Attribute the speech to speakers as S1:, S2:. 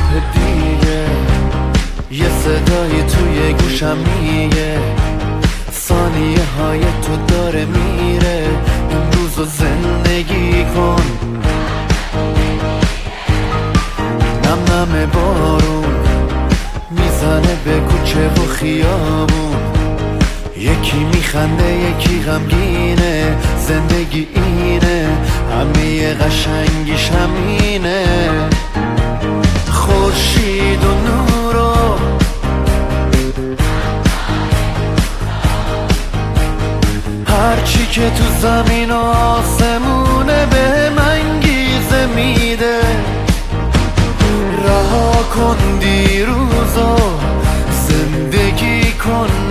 S1: صبح دیگه یه صدایی توی گوشم میگه ثانیه های تو داره میره، این روزو زندگی کن. نم نم بارون میزنه به کوچه و خیابون، یکی میخنده یکی غمگینه، زندگی اینه، همه قشنگیش همینه. خورشید و نور و هرچی که تو زمین و آسمونه به انگیزه میده. رها کن دیروزو، زندگی کن